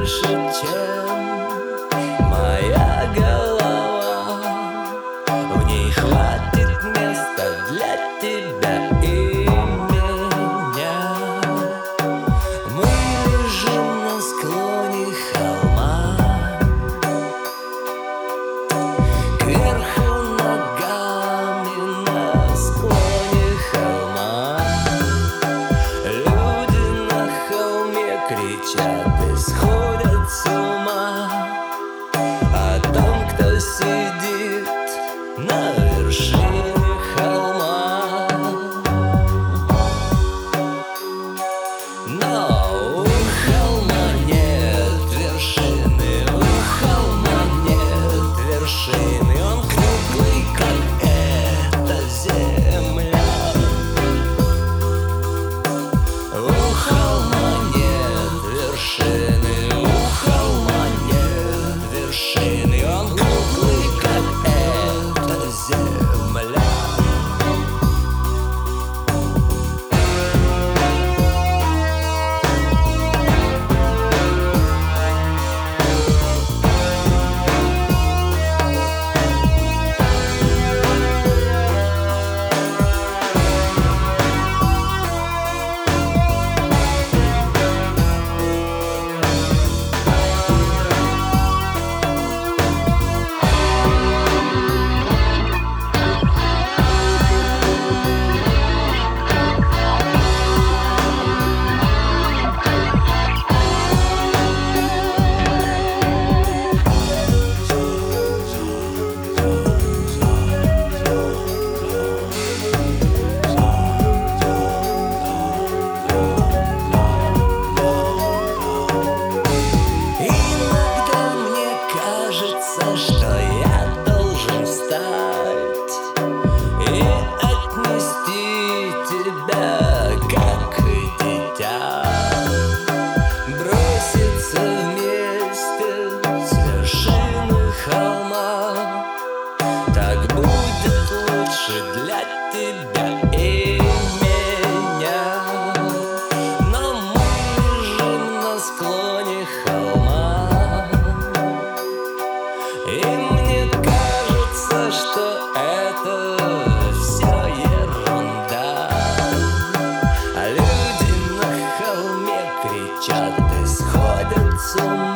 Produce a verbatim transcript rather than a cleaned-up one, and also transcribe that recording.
больше, чем моя голова. В ней хватит места для тебя и меня. Мы лежим на склоне холма, кверху ногами на склоне холма. Люди на холме кричат и сходят с ума о том, кто сидит на вершине холма. Но у холма нет вершины, у холма нет вершины. Он круглый, как эта земля. У холма нет вершины, у холма нет вершины. Он круглый, как эта земля. Что я должен встать и отнести тебя, как дитя, броситься вместе с вершины холма. Так будет лучше для тебя и меня. Но мы лежим на склоне холма, и мне кажется, что это все ерунда. А люди на холме кричат и сходят с ума